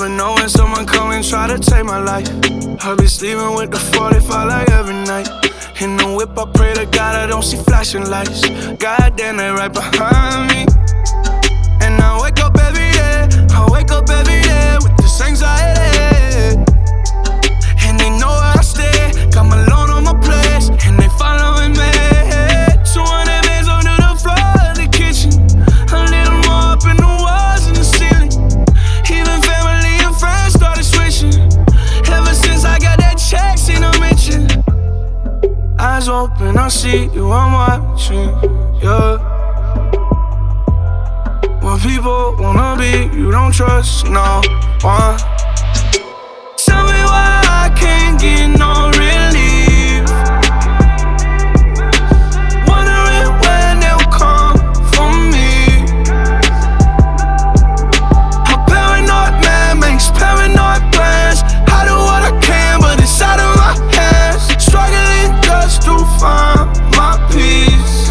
never know when someone come and try to take my life. I be sleeping with the 45 like every night. In the whip, I pray to God I don't see flashing lights. Goddamn, they right behind me. And I wake up every day, I wake up every day with this anxiety. And they know where I stay, got my loan on my place, and they following me. 200 bands under the floor of the kitchen, a little more up in the walls and the ceiling. Even family and friends started switching. Ever since I got that check, seen them mention. Eyes open, I see you, I'm watching, yeah. When people wanna be, you don't trust no one. Tell me why I can't get no relief. Wondering when they'll come for me. A paranoid man makes paranoid plans. I do what I can, but it's out of my hands. Struggling just to find my peace.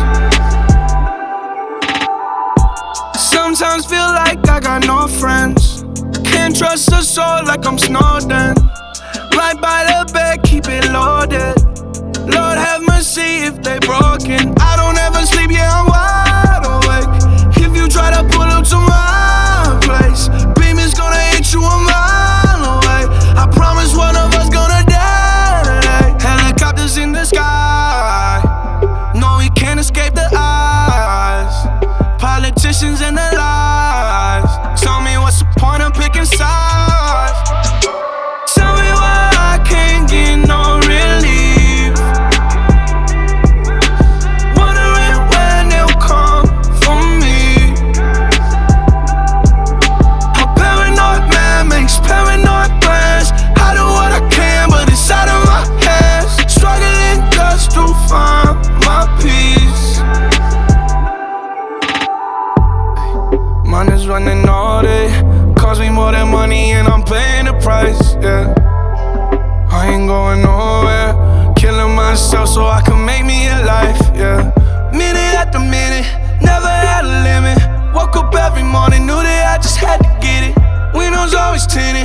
Sometimes feel like I got no friends. Can't trust a soul like I'm Snowden. Right by the bed, keep it loaded. Lord have mercy if they broken. I don't ever sleep, yeah, I'm wide awake. If you try to pull up to my place, beam is gonna hit you a mile away. I promise one of us gonna die today. Helicopters in the sky, no, we can't escape the eyes. Politicians and the lies. Tell me what's the point of picking sides. Tell me why I can't get no relief. Wondering when they'll come for me. A paranoid man makes paranoid plans. I do what I can, but it's out of my hands. Struggling just to find my peace. Mine is running all day. Cost me more than money and I'm paying the price, yeah. I ain't going nowhere. Killing myself so I can make me a life, yeah. Minute after minute, never had a limit. Woke up every morning, knew that I just had to get it. Windows always tinted.